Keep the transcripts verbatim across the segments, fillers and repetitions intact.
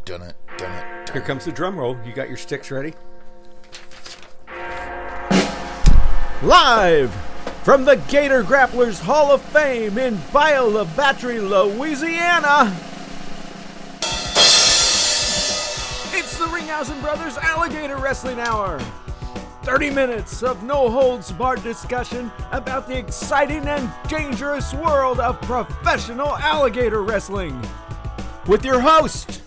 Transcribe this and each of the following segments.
dun it, dun it. Here comes the drum roll. You got your sticks ready? Live from the Gator Grapplers Hall of Fame in Bayou La Batterie, Louisiana, it's the Ringhausen Brothers Alligator Wrestling Hour. thirty minutes of no-holds-barred discussion about the exciting and dangerous world of professional alligator wrestling. With your host,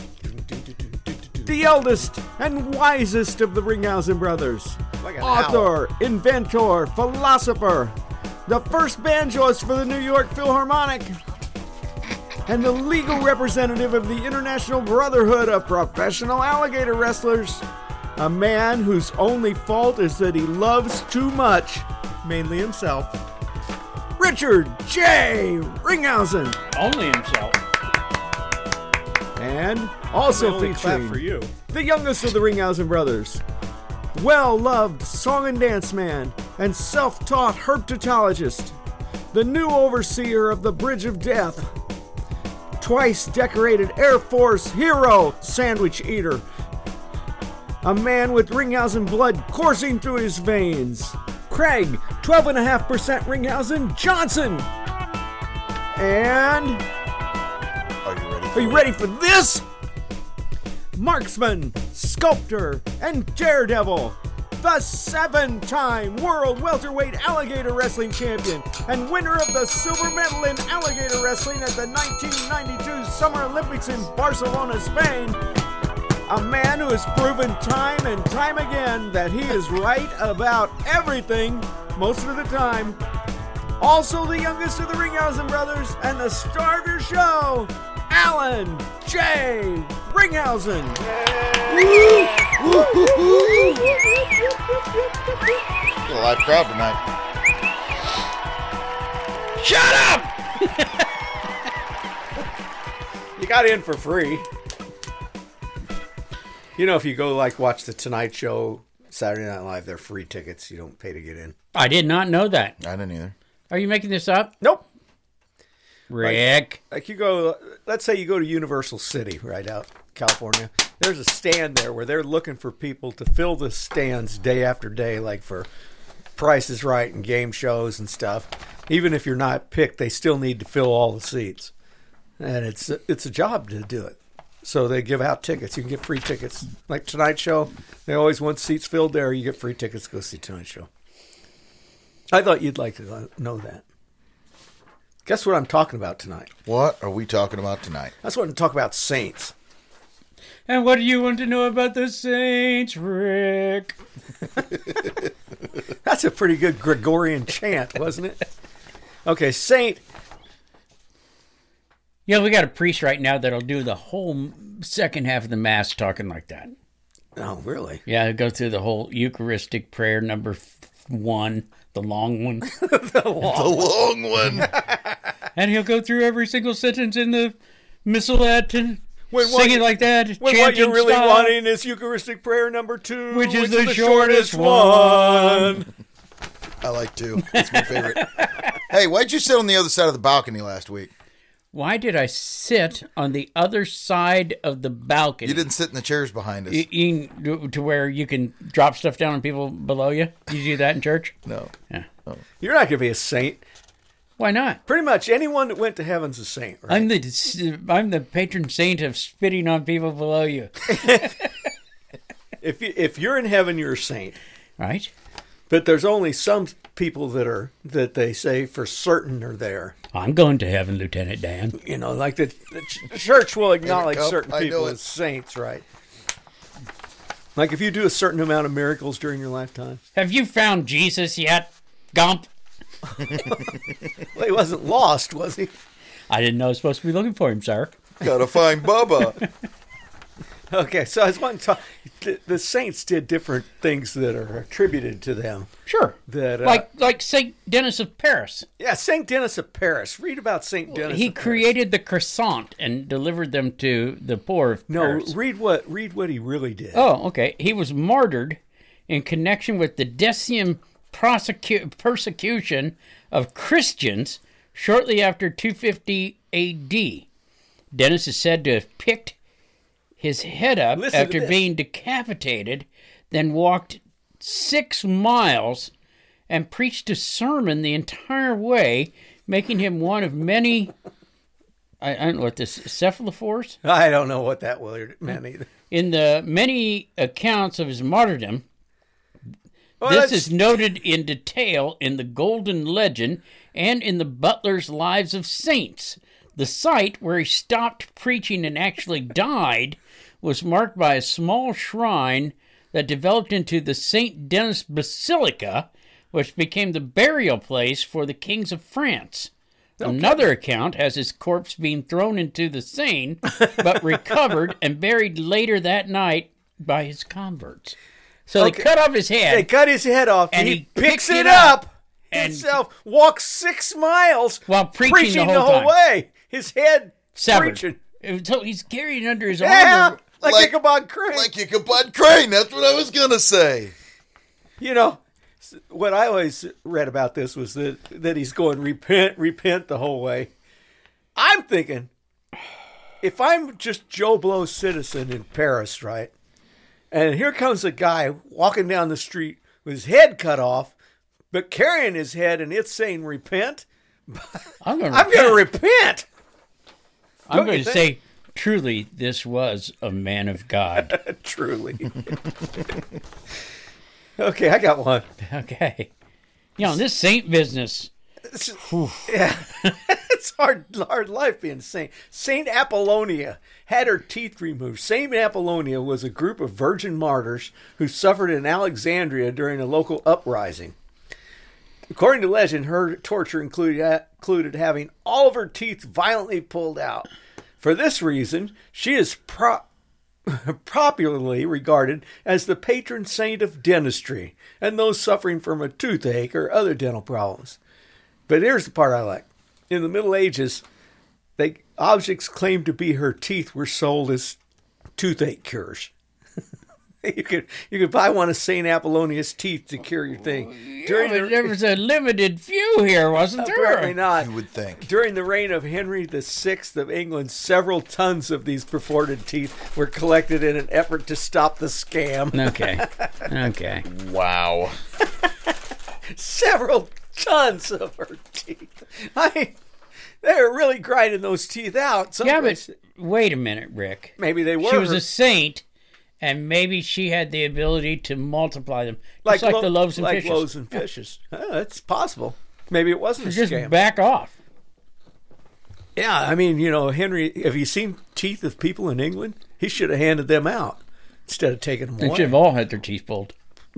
the eldest and wisest of the Ringhausen brothers, like author, owl. inventor, philosopher, the first banjoist for the New York Philharmonic, and the legal representative of the International Brotherhood of Professional Alligator Wrestlers, a man whose only fault is that he loves too much, mainly himself, Richard J. Ringhausen. Only himself. And also featuring for you. the youngest of the Ringhausen brothers, well-loved song and dance man and self-taught herpetologist, the new overseer of the Bridge of Death, twice decorated Air Force hero sandwich eater, a man with Ringhausen blood coursing through his veins, Craig, twelve point five percent Ringhausen Johnson. And... Are you ready? Are you ready for this? Marksman, sculptor, and daredevil, the seven-time World Welterweight Alligator Wrestling Champion and winner of the silver medal in alligator wrestling at the nineteen ninety-two Summer Olympics in Barcelona, Spain. A man who has proven time and time again that he is right about everything most of the time. Also the youngest of the Ringhausen brothers and the star of your show, Alan J. Ringhausen. Got a live crowd tonight. Shut up! You got in for free. You know, if you go like watch the Tonight Show, Saturday Night Live, they're free tickets. You don't pay to get in. I did not know that. I didn't either. Are you making this up? Nope. Rick. Like, like you go, let's say you go to Universal City, right out California. There's a stand there where they're looking for people to fill the stands day after day, like for Price is Right and game shows and stuff. Even if you're not picked, they still need to fill all the seats. And it's it's a job to do it. So they give out tickets. You can get free tickets. Like Tonight Show, they always want seats filled there. You get free tickets to go see Tonight Show. I thought you'd like to know that. Guess what I'm talking about tonight? What are we talking about tonight? That's what I'm talking about, Saints. And what do you want to know about the Saints, Rick? That's a pretty good Gregorian chant, wasn't it? Okay, Saint. Yeah, we got a priest right now that'll do the whole second half of the Mass talking like that. Oh, really? Yeah, he'll go through the whole Eucharistic prayer number one, the long one. the long, the long one. And he'll go through every single sentence in the Missalette and when sing what, it like that. When what you're really style, wanting is Eucharistic prayer number two, which is, which the, is the shortest, shortest one. one. I like two. That's my favorite. Hey, why'd you sit on the other side of the balcony last week? Why did I sit on the other side of the balcony? You didn't sit in the chairs behind us. You, you, to where you can drop stuff down on people below you? Did you do that in church? No. Yeah. Oh. You're not going to be a saint. Why not? Pretty much anyone that went to heaven's a saint, right? I'm the I'm the patron saint of spitting on people below you. if you, if you're in heaven, you're a saint, right? But there's only some people that are that they say for certain are there. I'm going to heaven, Lieutenant Dan. You know, like the, the ch- church will acknowledge Come, certain I people know it. as saints, right? Like if you do a certain amount of miracles during your lifetime. Have you found Jesus yet, Gump? Well, he wasn't lost, was he? I didn't know I was supposed to be looking for him, sir. Gotta find Bubba. Okay, so I was wanting to talk. The, the saints did different things that are attributed to them. Sure. That uh, like like Saint Denis of Paris. Yeah, Saint Denis of Paris. Read about Saint Denis. He of Paris. created the croissant and delivered them to the poor of No, Paris. read what read what he really did. Oh, okay. He was martyred in connection with the Decium prosecu- persecution of Christians shortly after two fifty A D. Denis is said to have picked his head up Listen to after this. being decapitated, then walked six miles and preached a sermon the entire way, making him one of many, I, I don't know what this, cephalophores? I don't know what that word meant either. In the many accounts of his martyrdom, Well, this that's- is noted in detail in the Golden Legend and in the Butler's Lives of Saints. The site where he stopped preaching and actually died was marked by a small shrine that developed into the Saint Denis Basilica, which became the burial place for the kings of France. Okay. Another account has his corpse being thrown into the Seine, but recovered and buried later that night by his converts. So Okay. they cut off his head. They cut his head off, and, And he, he picks picked it it up, up and- himself, walks six miles While preaching the whole time. way. His head Severed. preaching. So he's carrying under his Yeah, arm. like, Like- Ichabod Crane. Like Ichabod Crane. That's what I was going to say. You know, s- what I always read about this was that, that he's going repent, repent the whole way. I'm thinking, if I'm just Joe Blow citizen in Paris, right, and here comes a guy walking down the street with his head cut off, but carrying his head and it's saying repent, I'm going I'm going to repent. I'm don't going you to say, truly, this was a man of God. Truly. Okay, I got one. Okay. You know, this saint business. It's, yeah, it's hard, hard life being a saint. Saint Apollonia had her teeth removed. Saint Apollonia was a group of virgin martyrs who suffered in Alexandria during a local uprising. According to legend, her torture included, included having all of her teeth violently pulled out. For this reason, she is pro- popularly regarded as the patron saint of dentistry and those suffering from a toothache or other dental problems. But here's the part I like. In the Middle Ages, they objects claimed to be her teeth were sold as toothache cures. you could you could buy one of Saint Apollonia's teeth to cure your thing. During Yeah, but there was a limited few here, wasn't there? apparently not. You would think. During the reign of Henry the Sixth of England, several tons of these purported teeth were collected in an effort to stop the scam. Okay. Okay. Wow. Several tons of her teeth. I mean, they were really grinding those teeth out. Yeah, Someplace. but wait a minute, Rick. Maybe they were. She was her- a saint, and maybe she had the ability to multiply them. like, Just like lo- the loaves and like fishes. loaves and fishes. Oh, that's possible. Maybe it wasn't a Just scam. back off. Yeah, I mean, you know, Henry, have you seen teeth of people in England? He should have handed them out instead of taking them They away. should have all had their teeth pulled.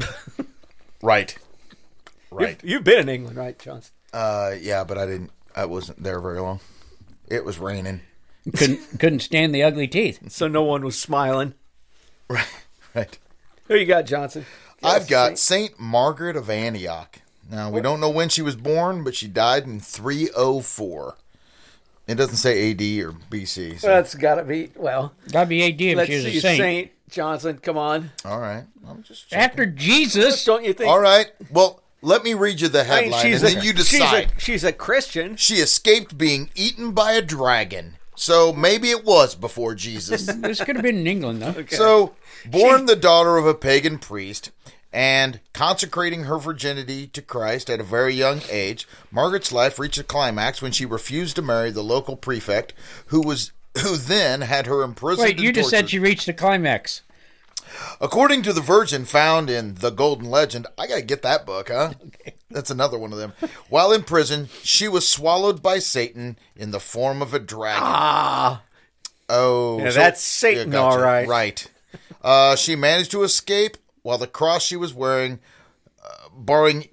Right. Right. You've, you've been in England, right, Johnson? Uh, yeah, but I didn't. I wasn't there very long. It was raining. Couldn't couldn't stand the ugly teeth. So no one was smiling. Right. Right. Who you got, Johnson? I've got Saint- Saint Margaret of Antioch. Now we don't know when she was born, but she died in three oh four. It doesn't say A D or B C. So. Well, that's got to be, well, Gotta be A D if let's she was see, a saint. Saint Johnson, come on. All right. I'm just checking. After Jesus, Don't you think? All right. Well, let me read you the I mean, headline, she's and a, then you she's decide. a, she's a Christian. She escaped being eaten by a dragon. So maybe it was before Jesus. this could have been in England, though. Okay. So, born the daughter of a pagan priest and consecrating her virginity to Christ at a very young age, Margaret's life reached a climax when she refused to marry the local prefect, who was who then had her imprisoned. Wait, you and just said tortured. she reached the climax. According to the Virgin found in the Golden Legend, I gotta get that book, huh? Okay. That's another one of them. While in prison, she was swallowed by Satan in the form of a dragon. Ah, Oh, yeah, that's Satan, all right. Right. Uh, she managed to escape while the cross she was wearing, uh, borrowing.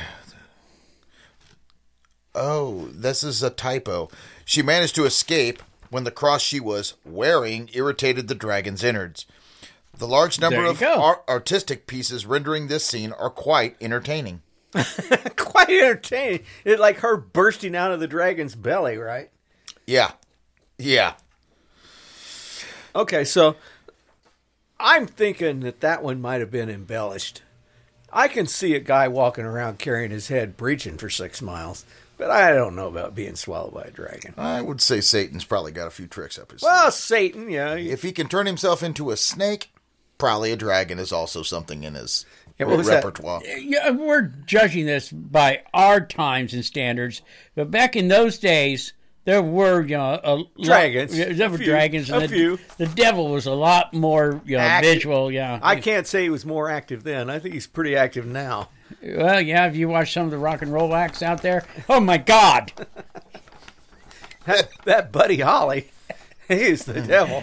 Oh, this is a typo. She managed to escape when the cross she was wearing irritated the dragon's innards. The large number There you of go. ar- artistic pieces rendering this scene are quite entertaining. quite entertaining. It's like her bursting out of the dragon's belly, right? Yeah. Yeah. Okay, so I'm thinking that that one might have been embellished. I can see a guy walking around carrying his head preaching for six miles. But I don't know about being swallowed by a dragon. I would say Satan's probably got a few tricks up his Well, sleeve. Satan, yeah. If he can turn himself into a snake, probably a dragon is also something in his Yeah, what was that? repertoire. Yeah, we're judging this by our times and standards, but back in those days, there were you know a lot- Dragons. yeah, there A were few. dragons, and A the, few. the devil was a lot more you know Active. visual. Yeah, I can't say he was more active then. I think he's pretty active now. well, yeah. If you watch some of the rock and roll acts out there, oh my God, That, that Buddy Holly, he is the devil.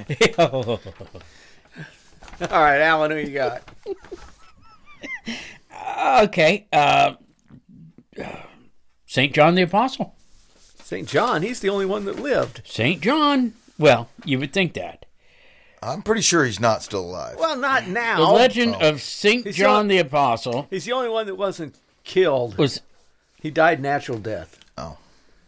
All right, Alan, who you got? okay, uh, Saint John the Apostle. Saint John, he's the only one that lived. Saint John. Well, you would think that. I'm pretty sure he's not still alive. Well, not now. The legend of Saint He's John the- the Apostle He's the only one that wasn't killed. was He died natural death. Oh.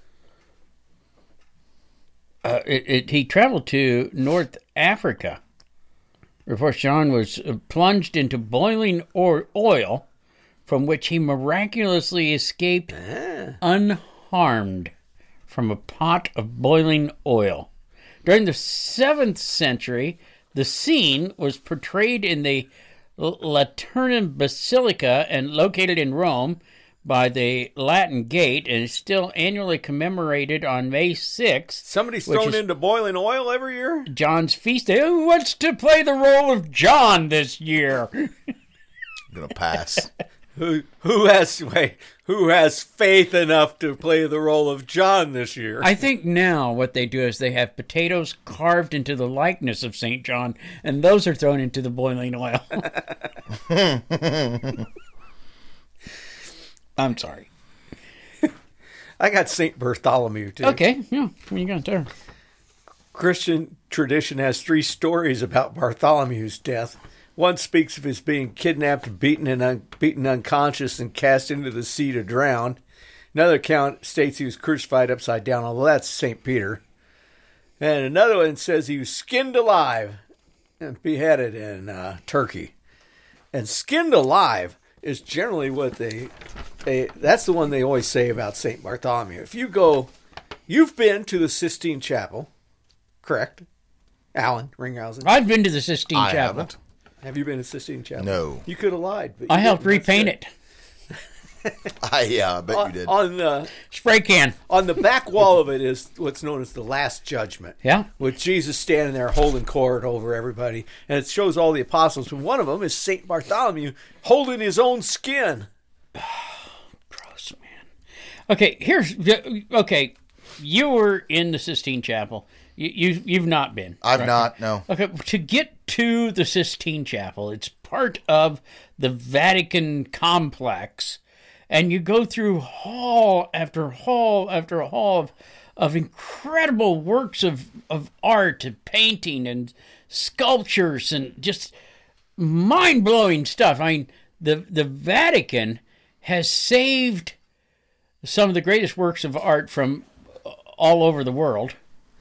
uh, it, it, he traveled to North Africa. Reports John was uh, plunged into boiling or oil, from which he miraculously escaped unharmed from a pot of boiling oil. During the seventh century, the scene was portrayed in the L- Lateran Basilica and located in Rome by the Latin Gate and is still annually commemorated on May sixth. Somebody's Which thrown is- into boiling oil every year? John's feast day. Who wants to play the role of John this year? I'm going to pass. Who who has wait, who has faith enough to play the role of John this year? I think now what they do is they have potatoes carved into the likeness of Saint John, and those are thrown into the boiling oil. I'm sorry. I got Saint Bartholomew too. Okay, yeah, what you got there? Christian tradition has three stories about Bartholomew's death. One speaks of his being kidnapped, beaten, and un- beaten unconscious, and cast into the sea to drown. Another account states he was crucified upside down, although that's Saint Peter. And another one says he was skinned alive and beheaded in uh, Turkey. And skinned alive is generally what they, they, that's the one they always say about Saint Bartholomew. If you go, you've been to the Sistine Chapel, correct? Alan Ringhausen. I've been to the Sistine I Chapel. haven't. Have you been to Sistine Chapel? No. You could have lied. But I you helped didn't. That's repaint good. it. I, yeah, I bet you On, did. on the Spray can. on the back wall of it is what's known as the Last Judgment. Yeah. With Jesus standing there holding court over everybody, and it shows all the apostles. And one of them is Saint Bartholomew holding his own skin. Gross, man. Okay, here's okay. You were in the Sistine Chapel. You, you you've not been. I've right? not, no. Okay, to get to the Sistine Chapel, it's part of the Vatican complex, and you go through hall after hall after hall of, of incredible works of, of art and painting and sculptures and just mind-blowing stuff. I mean, the the Vatican has saved some of the greatest works of art from all over the world.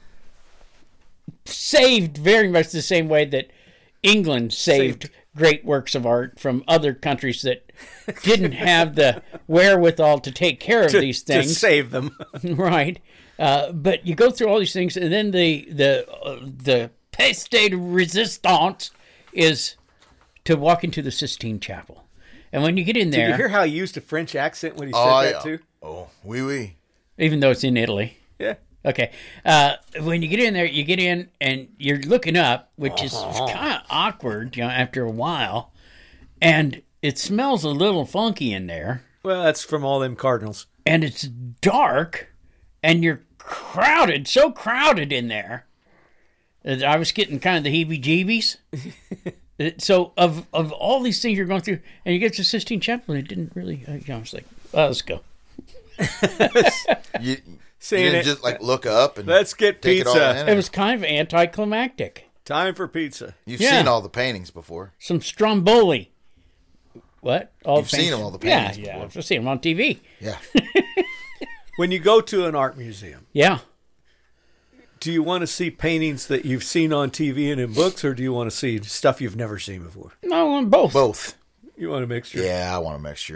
Saved very much the same way that England saved, Saved. great works of art from other countries that didn't have the wherewithal to take care of To, these to things. save them. Right. Uh, but you go through all these things, and then the the uh, the pièce de résistance is to walk into the Sistine Chapel. And when you get in Did there, you hear how he used a French accent when he said Oh, that yeah. too? Oh, oui, oui. even though it's in Italy, Yeah. okay. Uh, when you get in there, you get in and you're looking up, which is kind of awkward, you know, after a while, and it smells a little funky in there, Well, that's from all them cardinals. and it's dark, and you're crowded, so crowded in there that I was getting kind of the heebie-jeebies. So of of all these things you're going through, and you get to Sistine Chapel, and it didn't really. Uh, you know, I was like, oh, let's go. You, you Saying didn't it. just like look up and Let's get take it all pizza. in. It was kind of anticlimactic. Time for pizza. You've Yeah. seen all the paintings before. Some Stromboli. What? All You've the seen paintings- them, all the paintings Yeah, yeah. before. I've seen them on T V. Yeah. When you go to an art museum, Yeah. do you want to see paintings that you've seen on T V and in books, or do you want to see stuff you've never seen before? No, on both. Both. You want a mixture? Yeah, I want a mixture.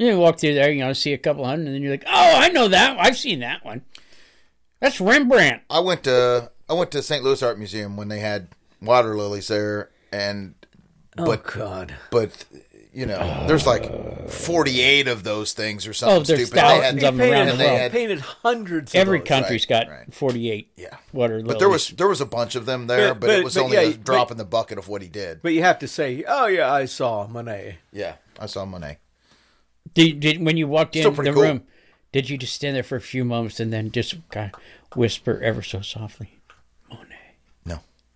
You walk through there, you know, see a couple hundred, and then you're like, oh, I know that. I've seen that one. That's Rembrandt. I went to I went to Saint Louis Art Museum when they had water lilies there, and Oh, but God. but you know, there's like forty-eight of those things or something Oh, there's stupid. They thousands had- of them around the and they world. had- Painted hundreds. Every of those. country's right, got right. forty-eight Yeah. water lilies. But there was there was a bunch of them there, But- but, but- it was but only yeah, a but- drop in the bucket of what he did. But you have to say, "Oh yeah, I saw Monet." Yeah, I saw Monet. Did, did when you walked Still in the pretty cool. room, did you just stand there for a few moments and then just kind of whisper ever so softly, Monet? No.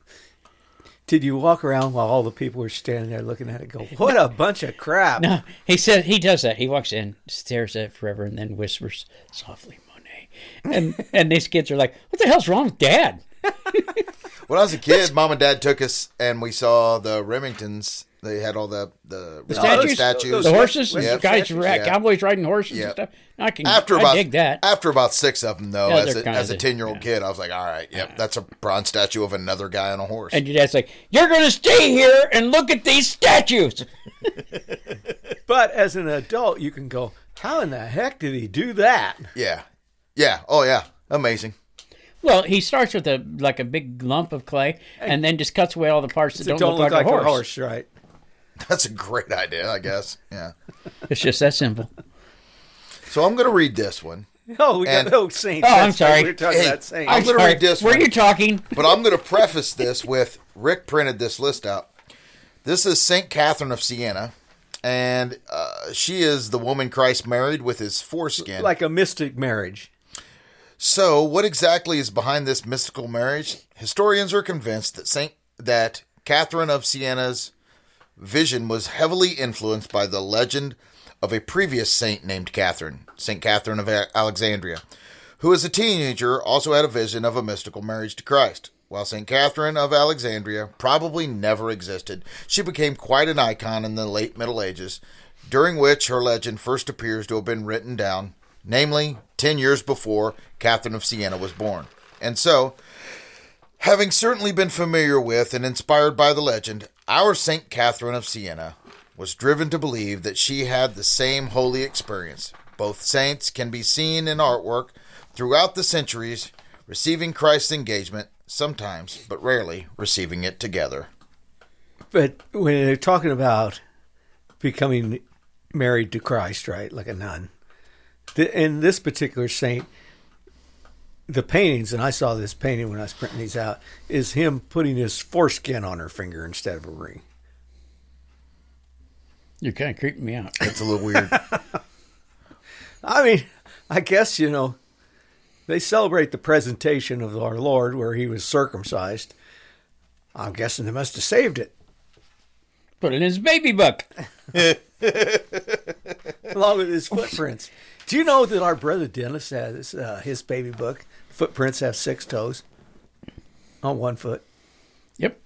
Did you walk around while all the people were standing there looking at it? Go, what a bunch of crap! No, he said he does that. He walks in, stares at it forever, and then whispers softly, Monet. And and these kids are like, "What the hell's wrong with Dad?" When I was a kid, Mom and Dad took us and we saw the Remingtons. They had all the the, The Remington statues, statues. the horses, Yep. guys, Statues, ra- yeah. cowboys riding horses Yeah. and stuff. I can, After I about dig that. after about six of them, though, Yeah, as they're a, kinda as a the- ten year old yeah. kid, I was like, all right, yep, that's a bronze statue of another guy on a horse. And your dad's like, "You're going to stay here and look at these statues." But as an adult, you can go, "How in the heck did he do that?" yeah, yeah, oh yeah, amazing. Well, he starts with a like a big lump of clay, and then just cuts away all the parts that So don't, don't look, like, a horse. horse, right? That's a great idea, I guess. Yeah. It's just that simple. So I'm going to read this one, Oh, we got And- no saints. Oh, I'm That's right, sorry. We were talking Hey, about saints. I'm gonna Sorry, read this Were one. you talking? but I'm going to preface this with Rick printed this list out. This is Saint Catherine of Siena, and uh, she is the woman Christ married with his foreskin. Like a mystic marriage. So, what exactly is behind this mystical marriage? Historians are convinced that Saint that Catherine of Siena's vision was heavily influenced by the legend of a previous saint named Catherine, Saint Catherine of Alexandria, who as a teenager also had a vision of a mystical marriage to Christ. While Saint Catherine of Alexandria probably never existed, she became quite an icon in the late Middle Ages, during which her legend first appears to have been written down, namely ten years before Catherine of Siena was born. And so, having certainly been familiar with and inspired by the legend, our Saint Catherine of Siena was driven to believe that she had the same holy experience. Both saints can be seen in artwork throughout the centuries, receiving Christ's engagement, sometimes, but rarely, receiving it together. But when they're talking about becoming married to Christ, right, like a nun, the, in this particular saint, the paintings, and I saw this painting when I was printing these out, is him putting his foreskin on her finger instead of a ring. You're kind of creeping me out. It's a little weird. I mean, I guess, you know, they celebrate the presentation of our Lord where he was circumcised. I'm guessing they must have saved it. Put it in his baby book. Along with his footprints. Do you know that our brother Dennis has uh, his baby book? Footprints have six toes on one foot, Yep.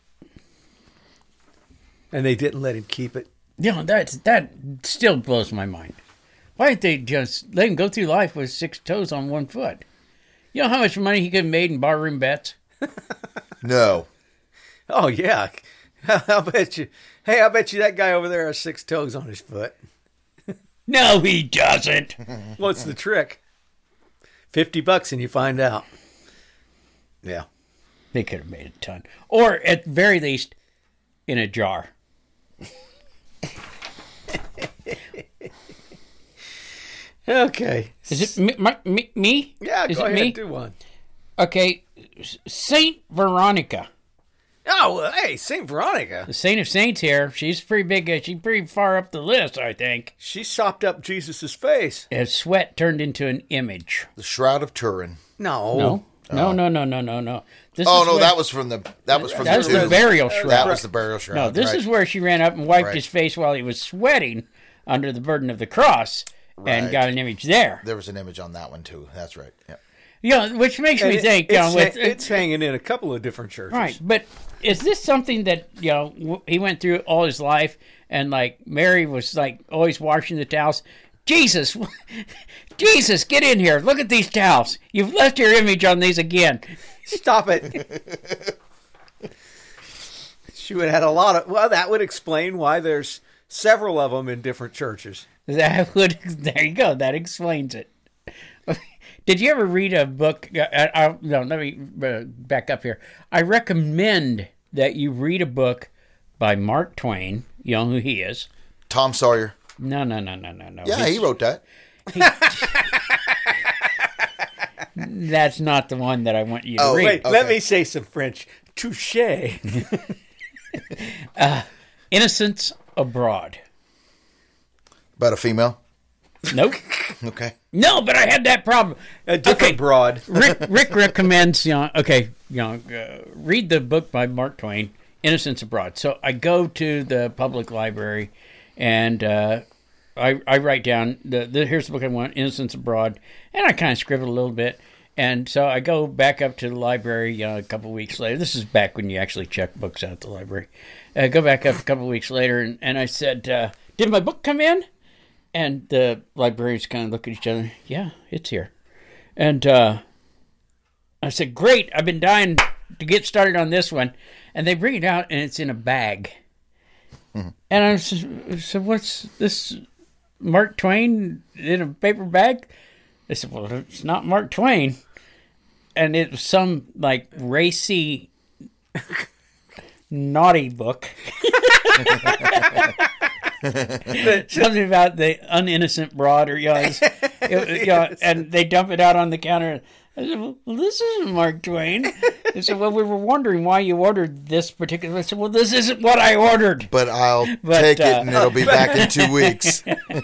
and they didn't let him keep it. Yeah, that that still blows my mind. Why didn't they just let him go through life with six toes on one foot? You know how much money he could have made in barroom bets? No. Oh yeah, I'll bet you. Hey, I bet you that guy over there has six toes on his foot. No, he doesn't. What's the trick? Fifty bucks and you find out. Yeah. They could have made a ton. Or at the very least, in a jar. Okay. Is it me? my- me? me? Yeah, Is go it ahead. me? Do one. Okay, Saint Veronica, Oh, well, hey, Saint Veronica. the saint of saints here. She's pretty big. uh, She's pretty far up the list, I think. She sopped up Jesus' face. As sweat turned into an image. The Shroud of Turin. No. No, no, no, no, no, no, no. This Oh is no, where- that was from the that was from that was the the tomb. burial shroud. That was the burial shroud. No, this right. is where she ran up and wiped Right. his face while he was sweating under the burden of the cross, and Right. got an image there. There was an image on that one too. That's right. Yeah. Yeah, which makes And me it- think, it's, you know, with, ha- it's hanging in a couple of different churches. right? But is this something that you know w- he went through all his life, and like Mary was like always washing the towels? Jesus, Jesus, get in here! Look at these towels. You've left your image on these again. Stop it. She would have had a lot of. Well, that would explain why there's several of them in different churches. That would. There you go. That explains it. Did you ever read a book? I, I, no, let me uh, back up here. I recommend that you read a book by Mark Twain. You know who he is? Tom Sawyer. No, no, no, no, no, no. Yeah, He's, he wrote that. he, that's not the one that I want you to Oh, read. Wait, Okay. let me say some French. Touche. uh, Innocents Abroad. About a female. Nope. Okay. No, but I had that problem. A different Okay. broad. Rick, Rick recommends, you know, okay, you know, uh, read the book by Mark Twain, Innocents Abroad. So I go to the public library, and uh, I, I write down, the, the here's the book I want, Innocents Abroad, and I kind of scribble a little bit. And so I go back up to the library, you know, a couple of weeks later. This is back when you actually check books out at the library. I go back up a couple of weeks later, and, and I said, uh, did my book come in? And the librarians kind of look at each other. Yeah, it's here. And uh, I said, great, I've been dying to get started on this one. And they bring it out, and it's in a bag. Mm-hmm. And I said, so what's this, Mark Twain in a paper bag? They said, well, it's not Mark Twain. And it was some, like, racy, naughty book. Something about the uninnocent broad, or, you know, it's, it, you know, and they dump it out on the counter. I said, well, this isn't Mark Twain. They said, well, we were wondering why you ordered this particular. I said, well, this isn't what I ordered. But I'll But, take uh, it, and it'll be back in two weeks.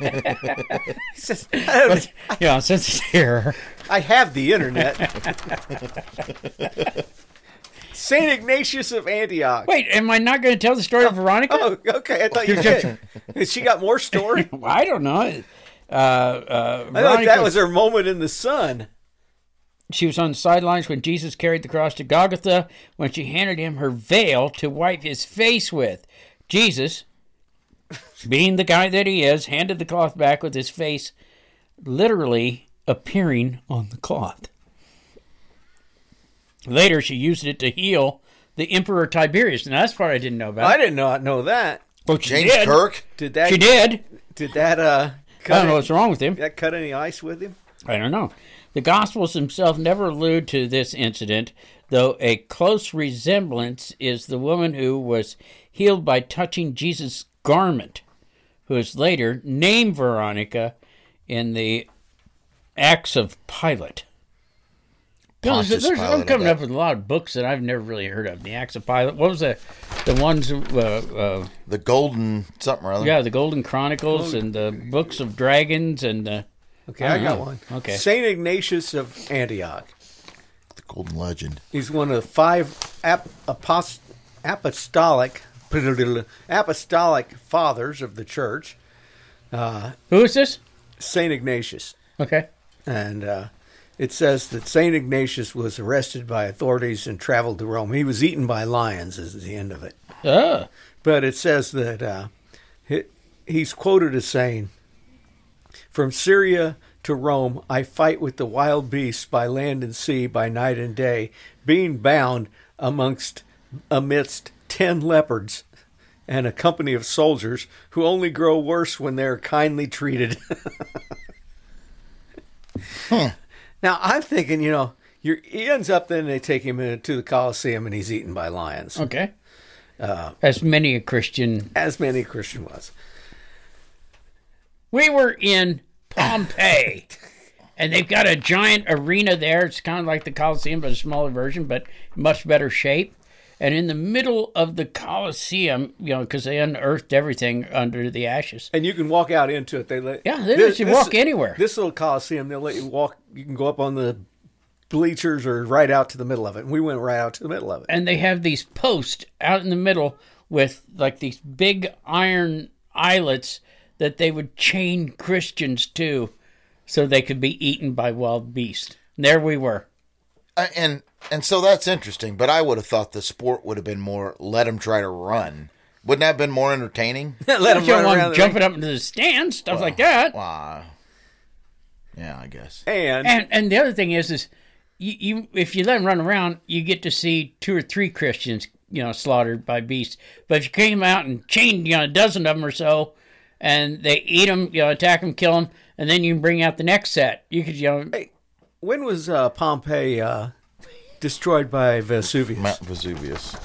But, you know, since it's here. I have the internet. Saint Ignatius of Antioch. Wait, am I not going to tell the story of Veronica? Oh, okay. I thought you did. Has she got more story? Well, I don't know. Uh, uh, I thought that Veronica- was her moment in the sun. She was on the sidelines when Jesus carried the cross to Golgotha, when she handed him her veil to wipe his face with. Jesus, being the guy that he is, handed the cloth back with his face literally appearing on the cloth. Later, she used it to heal the Emperor Tiberius. Now, that's part I didn't know about. I did not know that. Well, she James did. Kirk. Did that? She did. Did that? Uh, I cut don't know any- what's wrong with him. that cut any ice with him? I don't know. The Gospels themselves never allude to this incident, though a close resemblance is the woman who was healed by touching Jesus' garment, who is later named Veronica in the Acts of Pilate. You know, there's, Pontius there's, I'm Pilate, coming I up with a lot of books that I've never really heard of. The Acts of Pilate. What was the the ones? Uh, uh, The golden something or other. yeah, the Golden Chronicles and the Books of Dragons and the. Okay, I I, don't got know. one. Okay. Saint Ignatius of Antioch. The golden legend. He's one of the five ap- apost- apostolic apostolic fathers of the church. Uh, Who is this? Saint Ignatius. Okay. And uh, it says that Saint Ignatius was arrested by authorities and traveled to Rome. He was eaten by lions is the end of it. Oh. But it says that uh, he, he's quoted as saying, "From Syria to Rome, I fight with the wild beasts by land and sea, by night and day, being bound amongst amidst ten leopards and a company of soldiers who only grow worse when they're kindly treated." Hmm. Now, I'm thinking, you know, you're, he ends up then they take him into the Colosseum and he's eaten by lions, Okay. Uh, As many a Christian. as many Christian was. We were in Pompeii, and they've got a giant arena there. It's kind of like the Colosseum, but a smaller version, but much better shape. And in the middle of the Colosseum, you know, because they unearthed everything under the ashes. And you can walk out into it. They let Yeah, they let you walk anywhere. This little Coliseum, they'll let you walk. You can go up on the bleachers or right out to the middle of it. And we went right out to the middle of it. And they have these posts out in the middle with like these big iron eyelets that they would chain Christians to so they could be eaten by wild beasts. And there we were. Uh, and and so that's interesting, but I would have thought the sport would have been more let them try to run. Wouldn't that have been more entertaining? Let You them don't run want around them the jumping ring. up into the stands, stuff like that. Wow. Yeah, I guess. And, And and the other thing is, is you, you if you let them run around, you get to see two or three Christians, you know, slaughtered by beasts. But if you came out and chained, you know, a dozen of them or so, and they eat them, you know, attack them, kill them, and then you can bring out the next set. You could, you know, Hey, when was uh, Pompeii uh, destroyed by Vesuvius? Mount Vesuvius.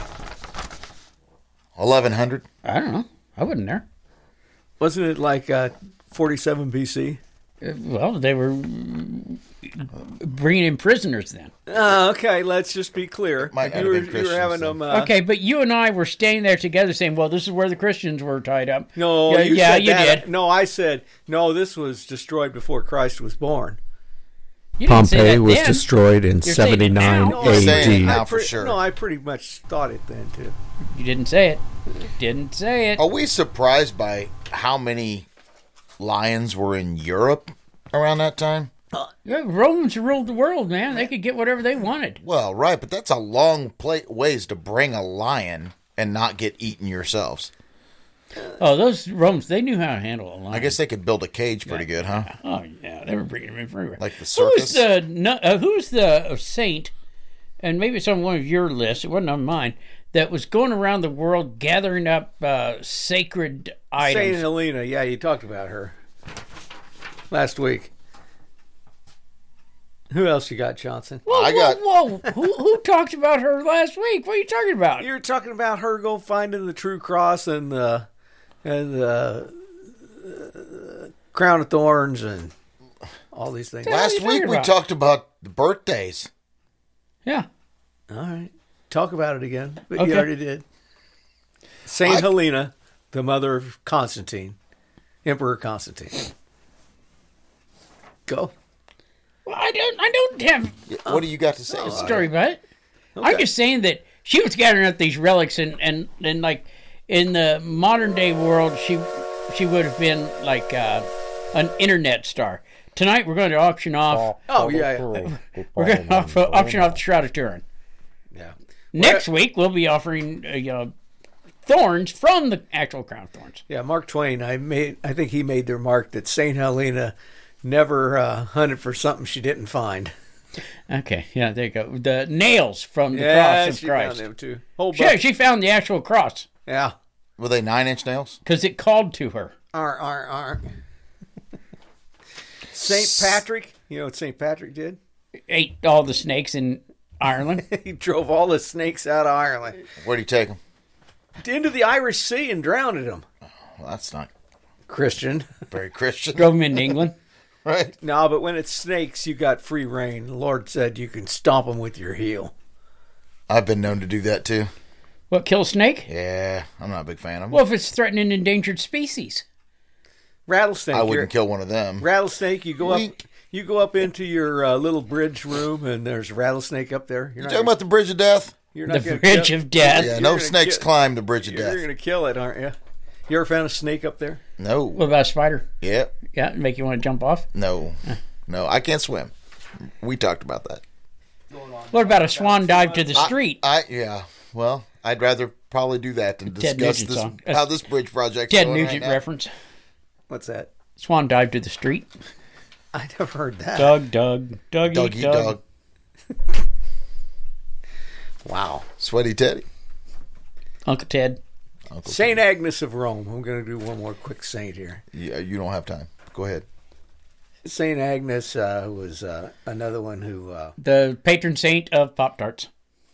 eleven hundred. I don't know. I wasn't there. Wasn't it like uh, forty-seven B C? Uh, Well, they were bringing in prisoners then. Uh, okay, let's just be clear. Might not you, have were, been you were Christians having then. them. Uh, Okay, but you and I were staying there together saying, well, this is where the Christians were tied up. No, yeah, you yeah, said you that. did. No, I said no. This was destroyed before Christ was born. You didn't say Pompeii that was then. destroyed in You're saying it now. seventy-nine No, I'm saying it A D. now. I for sure. No, I pretty much thought it then too. You didn't say it. Didn't say it. Are we surprised by how many lions were in Europe around that time? Yeah, Romans ruled the world, man. They could get whatever they wanted. Well, right, but that's a long play- ways to bring a lion and not get eaten yourselves. Oh, those Romans, they knew how to handle a lion. I guess they could build a cage pretty good, huh? Oh, yeah, they were bringing them in everywhere. Like the Who's circus? the, no- uh, who's the saint, and maybe it's on one of your lists, it wasn't on mine, that was going around the world gathering up uh, sacred Saint items? Helena, yeah, you talked about her last week. Who else you got, Johnson? Whoa, I whoa, got- whoa. who, who talked about her last week? What are you talking about? You were talking about her go finding the true cross and the and the uh, crown of thorns and all these things. What are Last you week talking we about? talked about the birthdays. Yeah. All right, talk about it again. But Okay. you already did. Saint I- Helena, the mother of Constantine, Emperor Constantine. Go. Well, I don't, I don't have What do you got to say a about story it? about it. I'm Okay. just saying that she was gathering up these relics, and, and, and like in the modern day world, she she would have been like uh, an internet star. Tonight we're going to auction off. Oh yeah, yeah. We're going to off, auction off the Shroud of Turin. yeah. Next week we'll be offering uh, you know, thorns from the actual crown of thorns. Yeah, Mark Twain. I made. I think he made the remark that Saint Helena never uh, hunted for something she didn't find. Okay, yeah, there you go. The nails from the Yeah, cross of she found Christ. them too. Whole Yeah, bunch. she found the actual cross Yeah. Were they nine inch nails? because it called to her. Ar, ar, ar. Saint Patrick. You know what Saint Patrick did? Ate all the snakes in Ireland. He drove all the snakes out of Ireland Where'd he take them? into the Irish Sea and drowned them. Well, that's not Christian. very Christian, Drove them into England. right? No, but when it's snakes, you got free reign. The Lord said you can stomp them with your heel. I've been known to do that too. What, kill a snake? Yeah, I'm not a big fan of them. Well, if it's threatening an endangered species. Rattlesnake. I you're- wouldn't kill one of them. Rattlesnake. You go up. Weak. You go up into your uh, little bridge room, and there's a rattlesnake up there. You're You talking about the Bridge of Death? You're The not gonna Bridge kill- of Death. Yeah, You're no gonna snakes kill- climb the Bridge of You're Death. going to kill it, aren't you? You ever found a snake up there? No. What about a spider? Yeah. Yeah, make you want to jump off? No. No, I can't swim. We talked about that. What about a swan dive to the I- street? I, yeah. Well, I'd rather probably do that than Ted discuss Nugent this song. how this bridge project. Ted Nugent reference. What's that? Swan dive to the street. I never heard that. Doug, Doug, Dougie, Dog eat Doug. dog. Wow. Sweaty Teddy. Uncle Ted. Uncle Saint Agnes of Rome. I'm going to do one more quick saint here. Yeah, you don't have time. Go ahead. Saint Agnes uh, was uh, another one who, uh, The patron saint of Pop Tarts.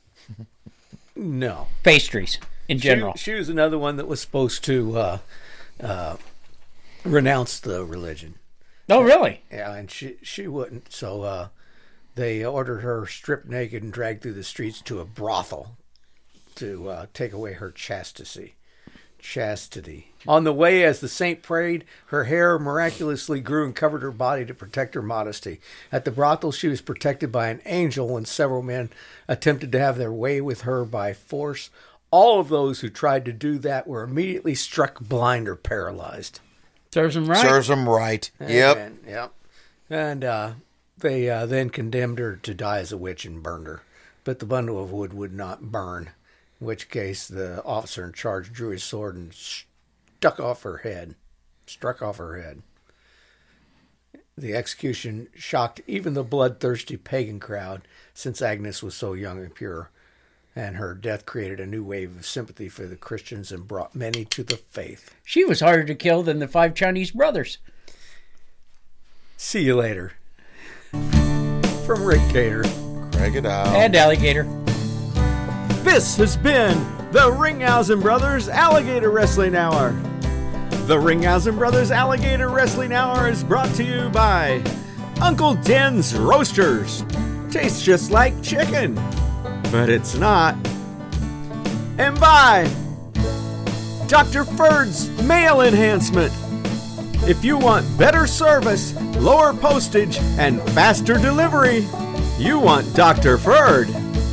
no. Pastries in general. She, she was another one that was supposed to uh, uh, renounce the religion. Oh, really? Yeah, and she, she wouldn't. So uh, they ordered her stripped naked and dragged through the streets to a brothel to uh, take away her chastity. Chastity. On the way, as the saint prayed, her hair miraculously grew and covered her body to protect her modesty. At the brothel, she was protected by an angel when several men attempted to have their way with her by force. All of those who tried to do that were immediately struck blind or paralyzed. Serves him right. Serves them right. Yep. And, yep. And uh, they uh, then condemned her to die as a witch and burned her. But the bundle of wood would not burn, in which case the officer in charge drew his sword and stuck off her head, struck off her head. The execution shocked even the bloodthirsty pagan crowd, since Agnes was so young and pure. And her death created a new wave of sympathy for the Christians and brought many to the faith. She was harder to kill than the five Chinese brothers. See you later. From Rick Gator. Crocodile. And Alligator. This has been the Ringhausen Brothers Alligator Wrestling Hour. The Ringhausen Brothers Alligator Wrestling Hour is brought to you by Uncle Den's Roasters. Tastes just like chicken, but it's not. And by Doctor Ferd's Mail Enhancement. If you want better service, lower postage, and faster delivery, you want Doctor Ferd.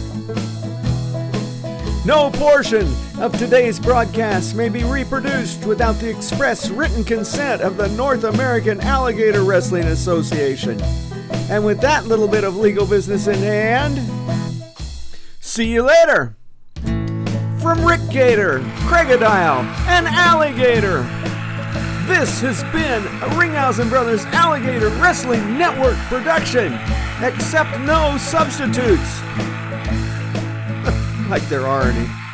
No portion of today's broadcast may be reproduced without the express written consent of the North American Alligator Wrestling Association. And with that little bit of legal business in hand, see you later. From Rick Gator, Crocodile, and Alligator, this has been a Ringhausen Brothers Alligator Wrestling Network production. Accept no substitutes. Like there are any.